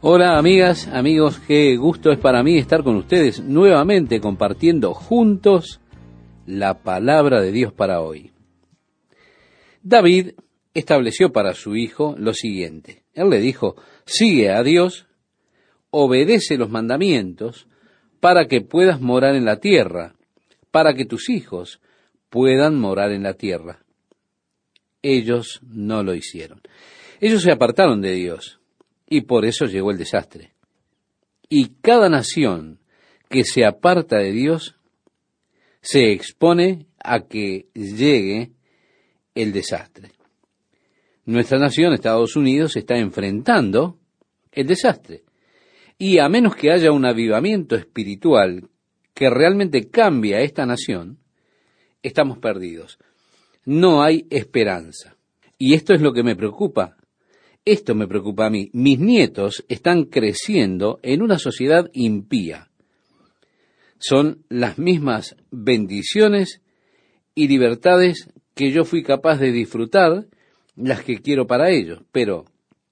Hola amigas, amigos, qué gusto es para mí estar con ustedes nuevamente compartiendo juntos la palabra de Dios para hoy. David estableció para su hijo lo siguiente. Él le dijo, sigue a Dios, obedece los mandamientos para que puedas morar en la tierra, para que tus hijos puedan morar en la tierra. Ellos no lo hicieron. Ellos se apartaron de Dios. Y por eso llegó el desastre. Y cada nación que se aparta de Dios se expone a que llegue el desastre. Nuestra nación, Estados Unidos, está enfrentando el desastre. Y a menos que haya un avivamiento espiritual que realmente cambie a esta nación, estamos perdidos. No hay esperanza. Y esto es lo que me preocupa. Esto me preocupa a mí. Mis nietos están creciendo en una sociedad impía. Son las mismas bendiciones y libertades que yo fui capaz de disfrutar, las que quiero para ellos. Pero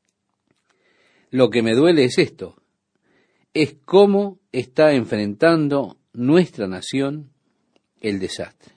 lo que me duele es esto, es cómo está enfrentando nuestra nación el desastre.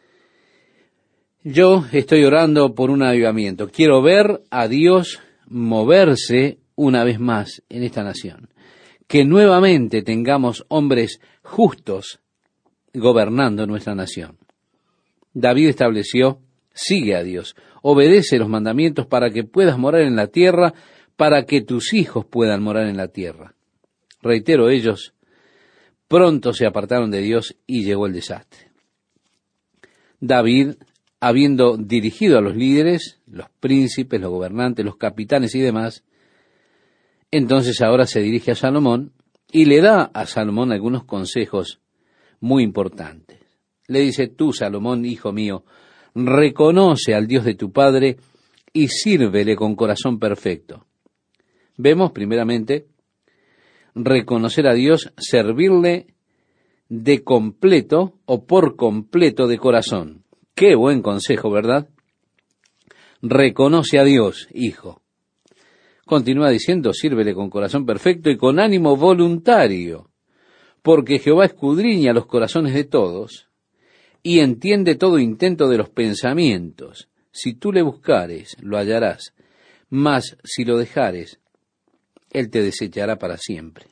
Yo estoy orando por un avivamiento. Quiero ver a Dios moverse una vez más en esta nación. Que nuevamente tengamos hombres justos gobernando nuestra nación. David estableció, sigue a Dios, obedece los mandamientos para que puedas morar en la tierra, para que tus hijos puedan morar en la tierra. Reitero, ellos pronto se apartaron de Dios y llegó el desastre. David, habiendo dirigido a los líderes, los príncipes, los gobernantes, los capitanes y demás, entonces ahora se dirige a Salomón y le da a Salomón algunos consejos muy importantes. Le dice, tú, Salomón, hijo mío, reconoce al Dios de tu padre y sírvele con corazón perfecto. Vemos, primeramente, reconocer a Dios, servirle de completo o por completo de corazón. Qué buen consejo, ¿verdad? Reconoce a Dios, hijo. Continúa diciendo, sírvele con corazón perfecto y con ánimo voluntario, porque Jehová escudriña los corazones de todos y entiende todo intento de los pensamientos. Si tú le buscares, lo hallarás, mas si lo dejares, él te desechará para siempre.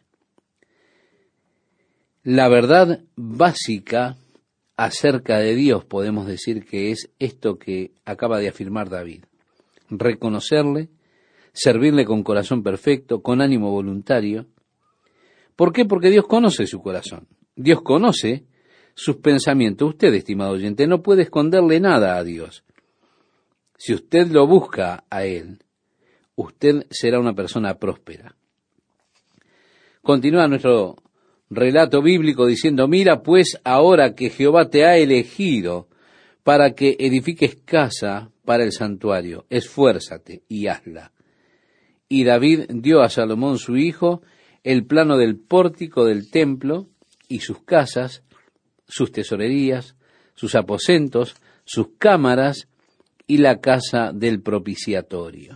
La verdad básica acerca de Dios podemos decir que es esto que acaba de afirmar David. Reconocerle, servirle con corazón perfecto, con ánimo voluntario. ¿Por qué? Porque Dios conoce su corazón. Dios conoce sus pensamientos. Usted, estimado oyente, no puede esconderle nada a Dios. Si usted lo busca a Él, usted será una persona próspera. Continúa nuestro relato bíblico diciendo, mira pues ahora que Jehová te ha elegido para que edifiques casa para el santuario, esfuérzate y hazla. Y David dio a Salomón su hijo el plano del pórtico del templo y sus casas, sus tesorerías, sus aposentos, sus cámaras y la casa del propiciatorio.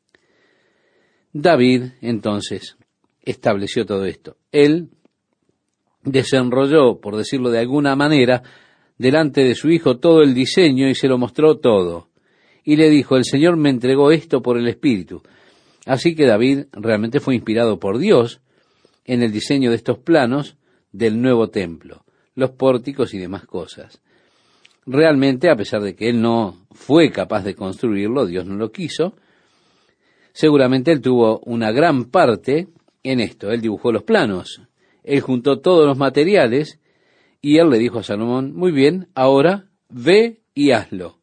David, entonces, estableció todo esto. Él desenrolló, por decirlo de alguna manera, delante de su hijo todo el diseño y se lo mostró todo. Y le dijo, el Señor me entregó esto por el Espíritu. Así que David realmente fue inspirado por Dios en el diseño de estos planos del nuevo templo, los pórticos y demás cosas. Realmente, a pesar de que él no fue capaz de construirlo, Dios no lo quiso, seguramente él tuvo una gran parte en esto. Él dibujó los planos, él juntó todos los materiales y él le dijo a Salomón, muy bien, ahora ve y hazlo.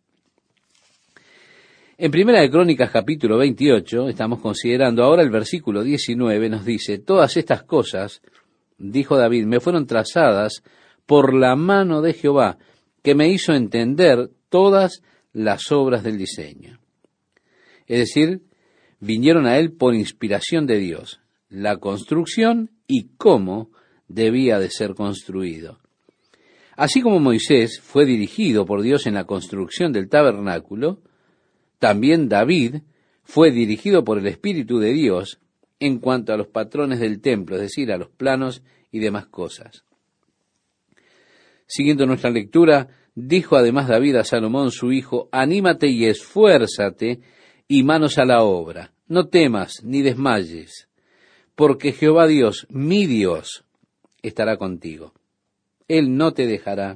En Primera de Crónicas capítulo 28, estamos considerando ahora el versículo 19, nos dice, todas estas cosas, dijo David, me fueron trazadas por la mano de Jehová, que me hizo entender todas las obras del diseño. Es decir, vinieron a él por inspiración de Dios, la construcción y cómo debía de ser construido. Así como Moisés fue dirigido por Dios en la construcción del tabernáculo, también David fue dirigido por el Espíritu de Dios en cuanto a los patrones del templo, es decir, a los planos y demás cosas. Siguiendo nuestra lectura, dijo además David a Salomón su hijo: anímate y esfuérzate y manos a la obra. No temas ni desmayes, porque Jehová Dios, mi Dios, estará contigo. Él no te dejará,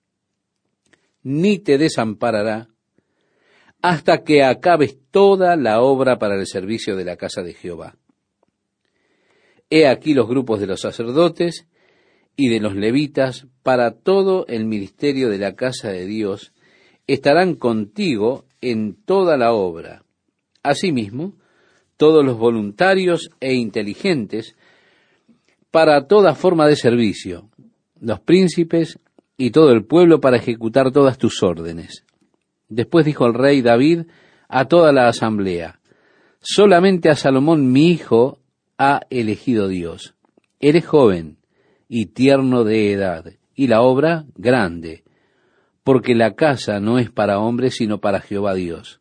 ni te desamparará, hasta que acabes toda la obra para el servicio de la casa de Jehová. He aquí los grupos de los sacerdotes y de los levitas para todo el ministerio de la casa de Dios estarán contigo en toda la obra. Asimismo, todos los voluntarios e inteligentes para toda forma de servicio, los príncipes y todo el pueblo para ejecutar todas tus órdenes. Después dijo el rey David a toda la asamblea: solamente a Salomón mi hijo ha elegido Dios. Él es joven y tierno de edad, y la obra grande, porque la casa no es para hombres, sino para Jehová Dios.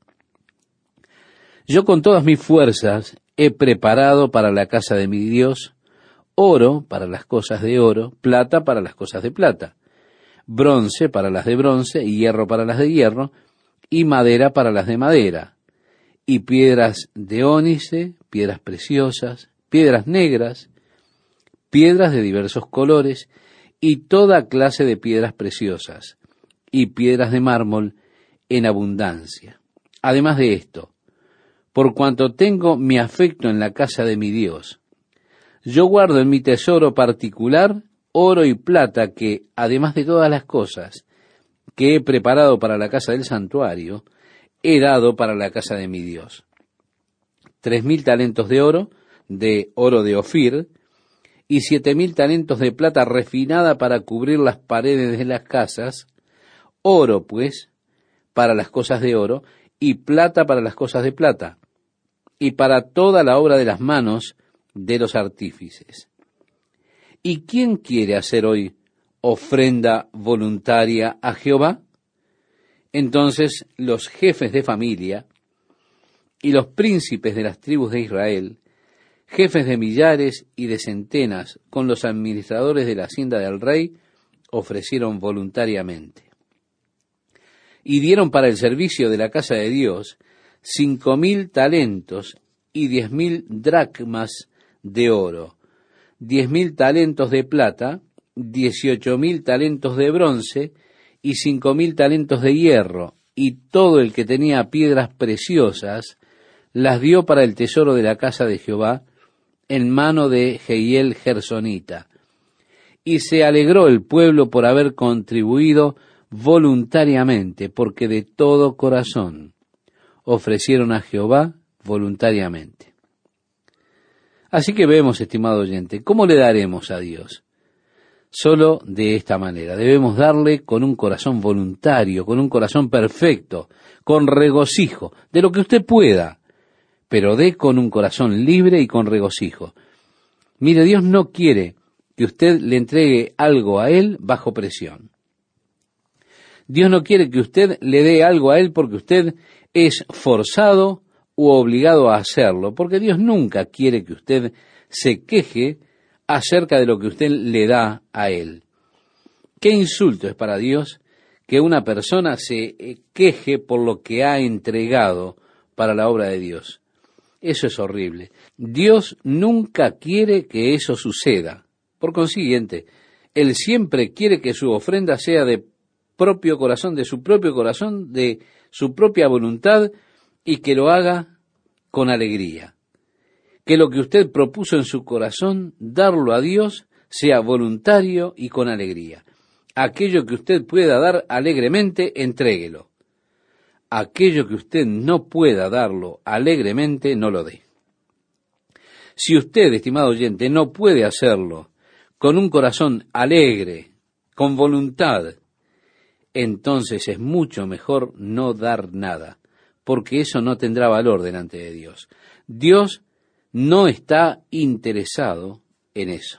Yo con todas mis fuerzas he preparado para la casa de mi Dios oro para las cosas de oro, plata para las cosas de plata, bronce para las de bronce, y hierro para las de hierro, y madera para las de madera, y piedras de ónice, piedras preciosas, piedras negras, piedras de diversos colores, y toda clase de piedras preciosas, y piedras de mármol en abundancia. Además de esto, por cuanto tengo mi afecto en la casa de mi Dios, yo guardo en mi tesoro particular oro y plata que, además de todas las cosas que he preparado para la casa del santuario, he dado para la casa de mi Dios. 3,000 talentos de oro de Ofir, y 7,000 talentos de plata refinada para cubrir las paredes de las casas, oro, pues, para las cosas de oro, y plata para las cosas de plata, y para toda la obra de las manos de los artífices. ¿Y quién quiere hacer hoy ofrenda voluntaria a Jehová? Entonces los jefes de familia y los príncipes de las tribus de Israel, jefes de millares y de centenas, con los administradores de la hacienda del rey, ofrecieron voluntariamente. Y dieron para el servicio de la casa de Dios 5,000 talentos y 10,000 dracmas de oro, 10,000 talentos de plata, 18,000 talentos de bronce y 5,000 talentos de hierro, y todo el que tenía piedras preciosas las dio para el tesoro de la casa de Jehová en mano de Jehiel Gersonita. Y se alegró el pueblo por haber contribuido voluntariamente, porque de todo corazón ofrecieron a Jehová voluntariamente. Así que vemos, estimado oyente, ¿cómo le daremos a Dios? Solo de esta manera. Debemos darle con un corazón voluntario, con un corazón perfecto, con regocijo, de lo que usted pueda, pero dé con un corazón libre y con regocijo. Mire, Dios no quiere que usted le entregue algo a Él bajo presión. Dios no quiere que usted le dé algo a Él porque usted es forzado u obligado a hacerlo, porque Dios nunca quiere que usted se queje acerca de lo que usted le da a Él. ¿Qué insulto es para Dios que una persona se queje por lo que ha entregado para la obra de Dios? Eso es horrible. Dios nunca quiere que eso suceda. Por consiguiente, Él siempre quiere que su ofrenda sea de propio corazón, de su propia voluntad, y que lo haga con alegría. Que lo que usted propuso en su corazón, darlo a Dios, sea voluntario y con alegría. Aquello que usted pueda dar alegremente, entréguelo. Aquello que usted no pueda darlo alegremente, no lo dé. Si usted, estimado oyente, no puede hacerlo con un corazón alegre, con voluntad, entonces es mucho mejor no dar nada, porque eso no tendrá valor delante de Dios. Dios no está interesado en eso.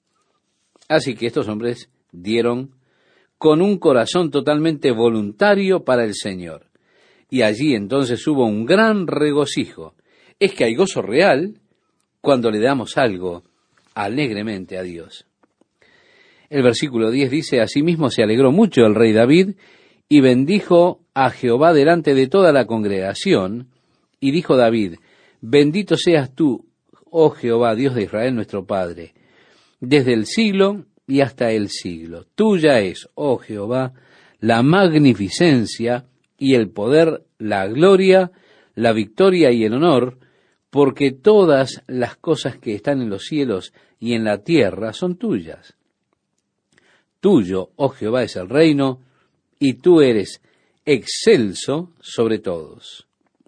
Así que estos hombres dieron con un corazón totalmente voluntario para el Señor. Y allí entonces hubo un gran regocijo. Es que hay gozo real cuando le damos algo alegremente a Dios. El versículo 10 dice, asimismo se alegró mucho el rey David y bendijo a Jehová delante de toda la congregación, y dijo David, bendito seas tú, oh Jehová, Dios de Israel nuestro Padre, desde el siglo y hasta el siglo. Tuya es, oh Jehová, la magnificencia y el poder, la gloria, la victoria y el honor, porque todas las cosas que están en los cielos y en la tierra son tuyas. Tuyo, oh Jehová, es el reino, y tú eres excelso sobre todos.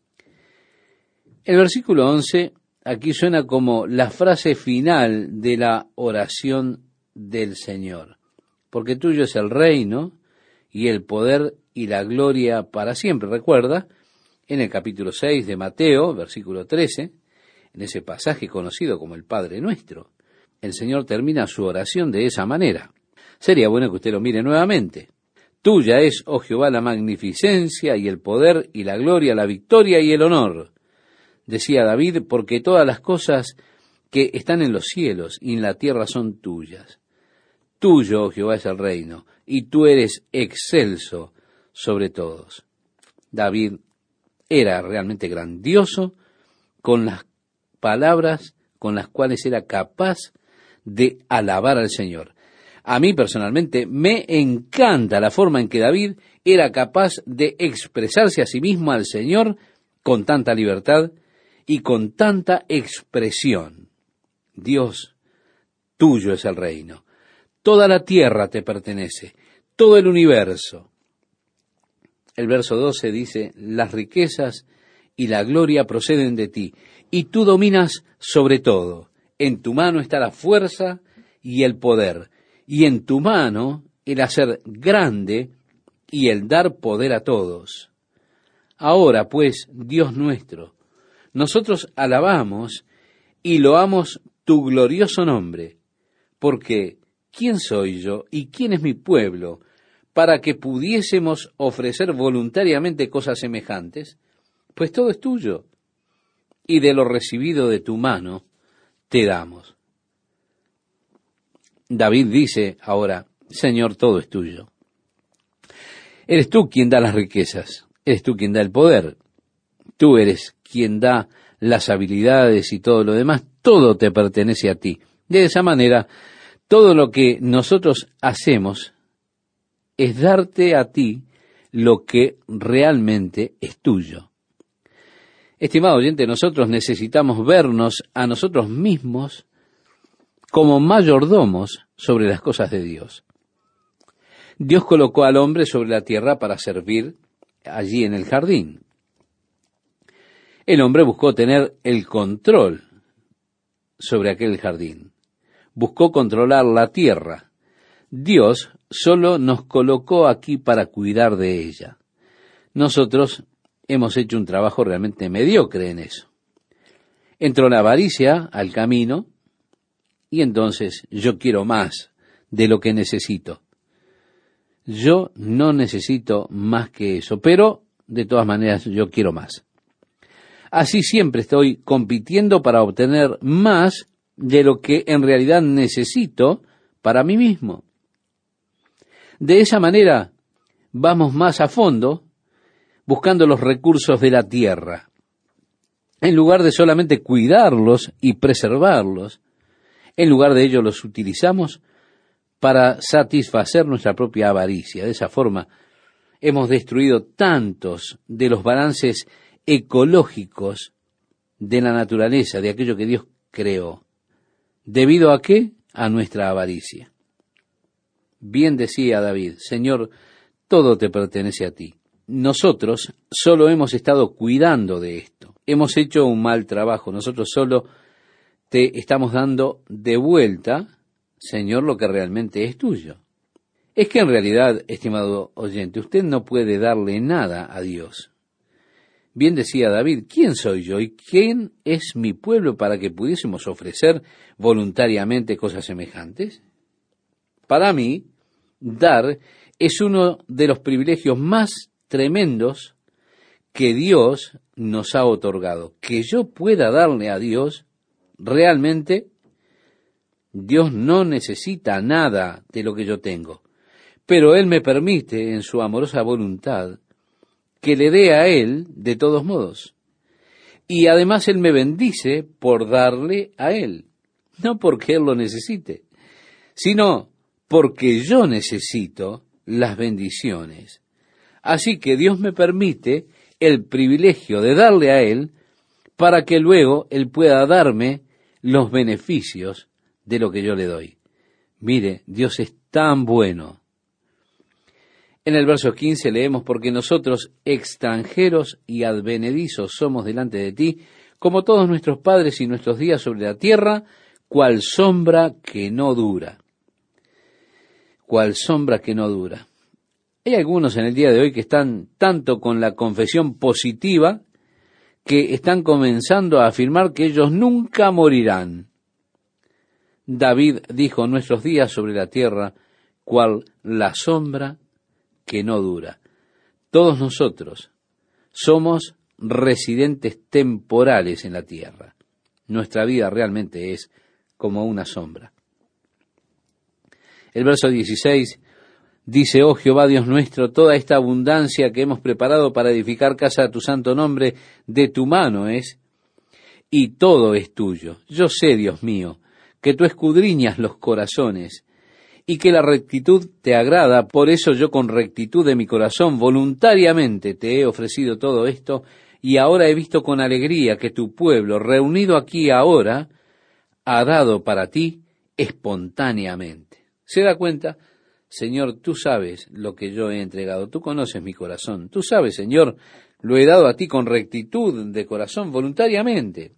El versículo 11 aquí suena como la frase final de la oración del Señor, porque tuyo es el reino y el poder y la gloria para siempre. Recuerda, en el capítulo 6 de Mateo, versículo 13, en ese pasaje conocido como el Padre Nuestro, el Señor termina su oración de esa manera. Sería bueno que usted lo mire nuevamente. Tuya es, oh Jehová, la magnificencia y el poder y la gloria, la victoria y el honor. Decía David, porque todas las cosas que están en los cielos y en la tierra son tuyas. Tuyo, oh Jehová, es el reino, y tú eres excelso sobre todos. David era realmente grandioso con las palabras con las cuales era capaz de alabar al Señor. A mí personalmente me encanta la forma en que David era capaz de expresarse a sí mismo al Señor con tanta libertad y con tanta expresión. Dios, tuyo es el reino. Toda la tierra te pertenece, todo el universo. El verso 12 dice, las riquezas y la gloria proceden de ti, y tú dominas sobre todo. En tu mano está la fuerza y el poder, y en tu mano el hacer grande y el dar poder a todos. Ahora, pues, Dios nuestro, nosotros alabamos y loamos tu glorioso nombre, porque ¿quién soy yo y quién es mi pueblo para que pudiésemos ofrecer voluntariamente cosas semejantes? Pues todo es tuyo, y de lo recibido de tu mano te damos. David dice ahora, Señor, todo es tuyo. Eres tú quien da las riquezas, eres tú quien da el poder, tú eres quien da las habilidades y todo lo demás, todo te pertenece a ti. De esa manera, todo lo que nosotros hacemos es darte a ti lo que realmente es tuyo. Estimado oyente, nosotros necesitamos vernos a nosotros mismos como mayordomos sobre las cosas de Dios. Dios colocó al hombre sobre la tierra para servir allí en el jardín. El hombre buscó tener el control sobre aquel jardín. Buscó controlar la tierra. Dios solo nos colocó aquí para cuidar de ella. Nosotros hemos hecho un trabajo realmente mediocre en eso. Entró la avaricia al camino y entonces yo quiero más de lo que necesito. Yo no necesito más que eso, pero de todas maneras yo quiero más. Así siempre estoy compitiendo para obtener más de lo que en realidad necesito para mí mismo. De esa manera vamos más a fondo buscando los recursos de la tierra. En lugar de solamente cuidarlos y preservarlos, en lugar de ello los utilizamos para satisfacer nuestra propia avaricia. De esa forma hemos destruido tantos de los balances ecológicos de la naturaleza, de aquello que Dios creó. ¿Debido a qué? A nuestra avaricia. Bien decía David, Señor, todo te pertenece a ti. Nosotros solo hemos estado cuidando de esto. Hemos hecho un mal trabajo. Nosotros solo te estamos dando de vuelta, Señor, lo que realmente es tuyo. Es que en realidad, estimado oyente, usted no puede darle nada a Dios. Bien decía David, ¿quién soy yo y quién es mi pueblo para que pudiésemos ofrecer voluntariamente cosas semejantes? Para mí, dar es uno de los privilegios más tremendos que Dios nos ha otorgado. Que yo pueda darle a Dios realmente Dios no necesita nada de lo que yo tengo, pero Él me permite en su amorosa voluntad que le dé a Él de todos modos. Y además Él me bendice por darle a Él, no porque Él lo necesite, sino porque yo necesito las bendiciones. Así que Dios me permite el privilegio de darle a Él para que luego Él pueda darme los beneficios de lo que yo le doy. Mire, Dios es tan bueno. En el verso 15 leemos, porque nosotros extranjeros y advenedizos somos delante de ti, como todos nuestros padres y nuestros días sobre la tierra, cual sombra que no dura. Cual sombra que no dura. Hay algunos en el día de hoy que están tanto con la confesión positiva que están comenzando a afirmar que ellos nunca morirán. David dijo, nuestros días sobre la tierra, cual la sombra que no dura. Todos nosotros somos residentes temporales en la tierra. Nuestra vida realmente es como una sombra. El verso 16 dice, oh Jehová Dios nuestro, toda esta abundancia que hemos preparado para edificar casa a tu santo nombre, de tu mano es, y todo es tuyo. Yo sé, Dios mío, que tú escudriñas los corazones, y que la rectitud te agrada, por eso yo con rectitud de mi corazón voluntariamente te he ofrecido todo esto, y ahora he visto con alegría que tu pueblo, reunido aquí ahora, ha dado para ti espontáneamente. ¿Se da cuenta? Señor, tú sabes lo que yo he entregado, tú conoces mi corazón, tú sabes, Señor, lo he dado a ti con rectitud de corazón, voluntariamente.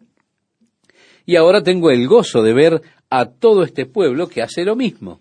Y ahora tengo el gozo de ver a todo este pueblo que hace lo mismo.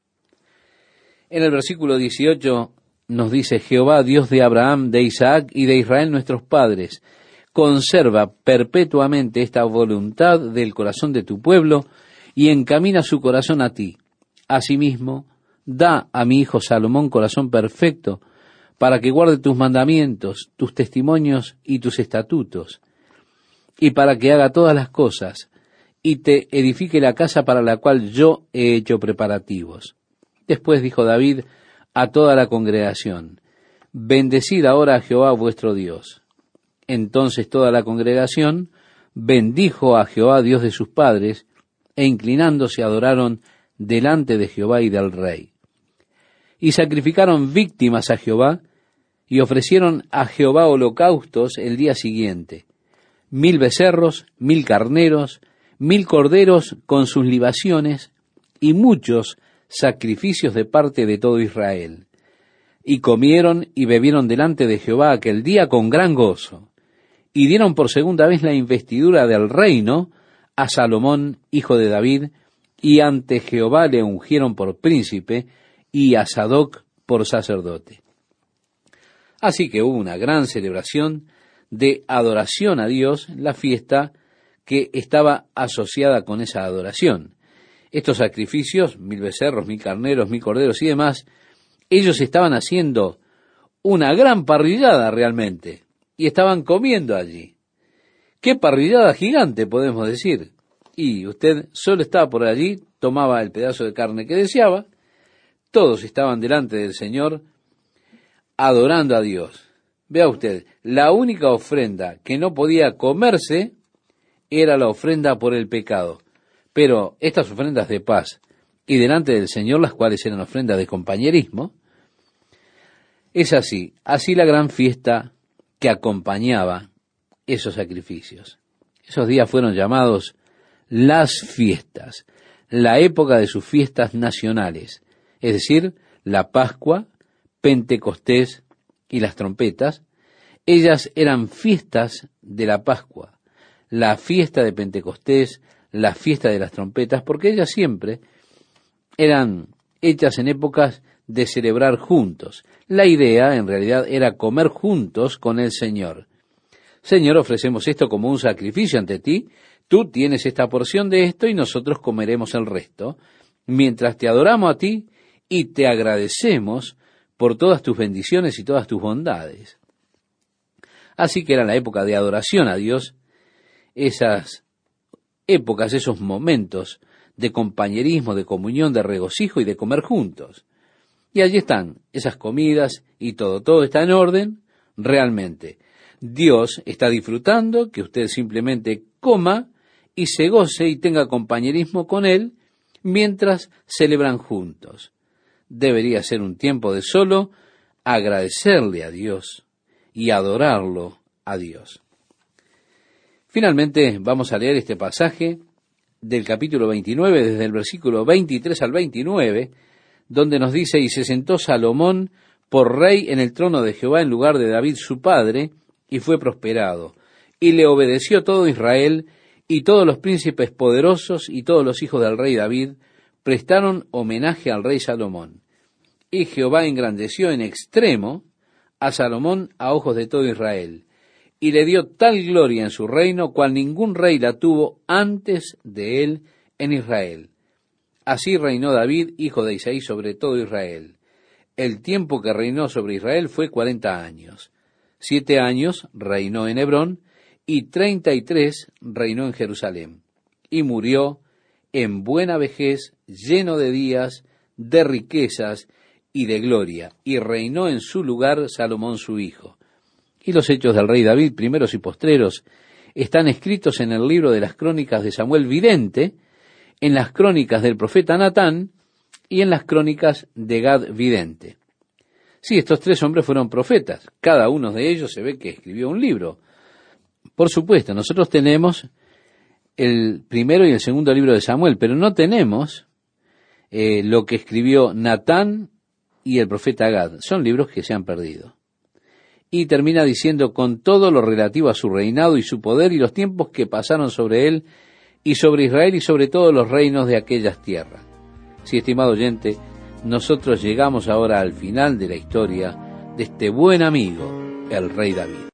En el versículo 18 nos dice, Jehová, Dios de Abraham, de Isaac y de Israel nuestros padres, conserva perpetuamente esta voluntad del corazón de tu pueblo y encamina su corazón a ti. Asimismo, da a mi hijo Salomón corazón perfecto para que guarde tus mandamientos, tus testimonios y tus estatutos, y para que haga todas las cosas y te edifique la casa para la cual yo he hecho preparativos. Después dijo David a toda la congregación, bendecid ahora a Jehová vuestro Dios. Entonces toda la congregación bendijo a Jehová Dios de sus padres, e inclinándose adoraron delante de Jehová y del rey. Y sacrificaron víctimas a Jehová, y ofrecieron a Jehová holocaustos el día siguiente, 1000 becerros, 1000 carneros, 1000 corderos con sus libaciones, y muchos sacrificios de parte de todo Israel. Y comieron y bebieron delante de Jehová aquel día con gran gozo, y dieron por segunda vez la investidura del reino a Salomón, hijo de David, y ante Jehová le ungieron por príncipe, y a Sadoc por sacerdote. Así que hubo una gran celebración de adoración a Dios, la fiesta que estaba asociada con esa adoración. Estos sacrificios, 1000 becerros, 1000 carneros, 1000 corderos y demás, ellos estaban haciendo una gran parrillada realmente, y estaban comiendo allí. ¡Qué parrillada gigante, podemos decir! Y usted solo estaba por allí, tomaba el pedazo de carne que deseaba, todos estaban delante del Señor, adorando a Dios. Vea usted, la única ofrenda que no podía comerse era la ofrenda por el pecado. Pero estas ofrendas de paz y delante del Señor, las cuales eran ofrendas de compañerismo, es así la gran fiesta que acompañaba esos sacrificios. Esos días fueron llamados las fiestas, la época de sus fiestas nacionales, es decir, la Pascua, Pentecostés y las trompetas. Ellas eran fiestas de la Pascua, la fiesta de Pentecostés, la fiesta de las trompetas, porque ellas siempre eran hechas en épocas de celebrar juntos. La idea, en realidad, era comer juntos con el Señor. Señor, ofrecemos esto como un sacrificio ante ti, tú tienes esta porción de esto y nosotros comeremos el resto, mientras te adoramos a ti y te agradecemos por todas tus bendiciones y todas tus bondades. Así que era la época de adoración a Dios, esas épocas, esos momentos de compañerismo, de comunión, de regocijo y de comer juntos. Y allí están esas comidas y todo está en orden realmente. Dios está disfrutando que usted simplemente coma y se goce y tenga compañerismo con Él mientras celebran juntos. Debería ser un tiempo de solo agradecerle a Dios y adorarlo a Dios. Finalmente vamos a leer este pasaje del capítulo 29, desde el versículo 23 al 29, donde nos dice: y se sentó Salomón por rey en el trono de Jehová en lugar de David su padre, y fue prosperado, y le obedeció todo Israel, y todos los príncipes poderosos y todos los hijos del rey David prestaron homenaje al rey Salomón. Y Jehová engrandeció en extremo a Salomón a ojos de todo Israel, y le dio tal gloria en su reino, cual ningún rey la tuvo antes de él en Israel. Así reinó David, hijo de Isaí, sobre todo Israel. El tiempo que reinó sobre Israel fue 40 años. 7 años reinó en Hebrón, y 33 reinó en Jerusalén. Y murió en buena vejez, lleno de días, de riquezas y de gloria, y reinó en su lugar Salomón su hijo. Y los hechos del rey David, primeros y postreros, están escritos en el libro de las crónicas de Samuel vidente, en las crónicas del profeta Natán y en las crónicas de Gad vidente. Sí, estos 3 hombres fueron profetas. Cada uno de ellos se ve que escribió un libro. Por supuesto, nosotros tenemos el primero y el segundo libro de Samuel, pero no tenemos lo que escribió Natán y el profeta Gad. Son libros que se han perdido. Y termina diciendo: con todo lo relativo a su reinado y su poder y los tiempos que pasaron sobre él y sobre Israel y sobre todos los reinos de aquellas tierras. Sí, estimado oyente, nosotros llegamos ahora al final de la historia de este buen amigo, el rey David.